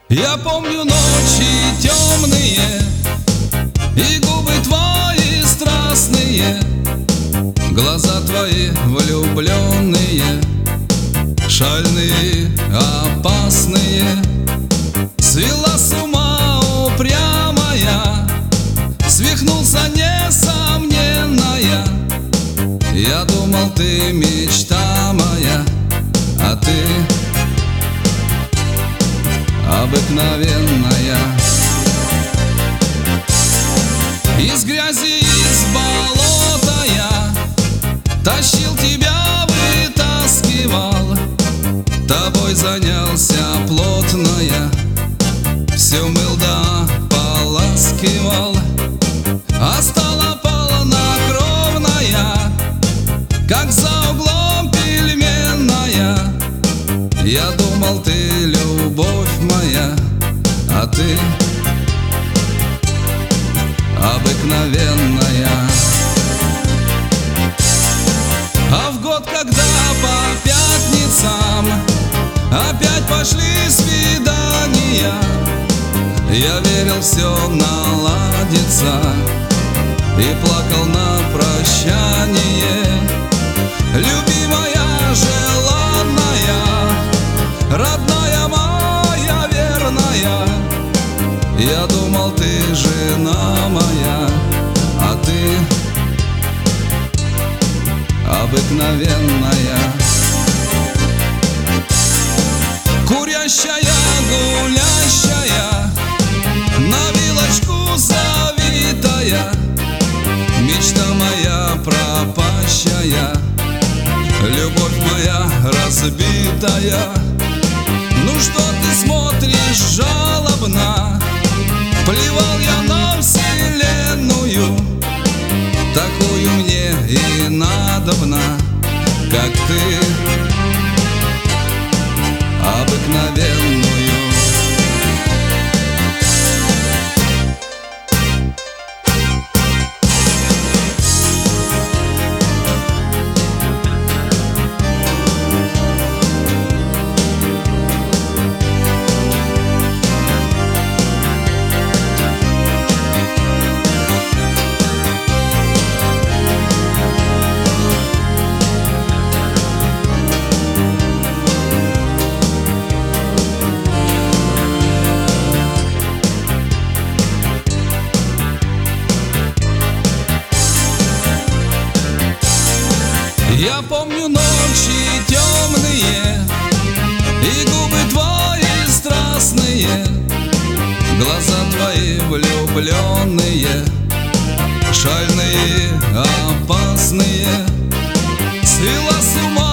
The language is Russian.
Я помню ночи темные и губы твои страстные, глаза твои влюбленные, шальные, опасные. Свела с ума упрямая, свихнулся несомненная. Я думал, ты мечта моя, а ты обыкновенная. Из грязи, из болота я тащил тебя, вытаскивал, тобой занялся плотно я, все мыл да поласкивал. А стала полнокровная, как за углом пельменная. Я думал, ты любовь моя, а ты обыкновенная. А в год, когда по пятницам опять пошли свидания, я верил, все наладится, и плакал на прощание. Любимая, желанная, родная моя верная, я думал, ты жена моя, а ты обыкновенная. Курящая, гулящая, на вилочку завитая, мечта моя пропащая, любовь моя разбитая. Ну что ты смотришь жалобно? Плевал я на вселенную, такую мне и надобна, как ты обыкновенную. Я помню ночи темные и губы твои страстные, глаза твои влюбленные, шальные, опасные. Свела с ума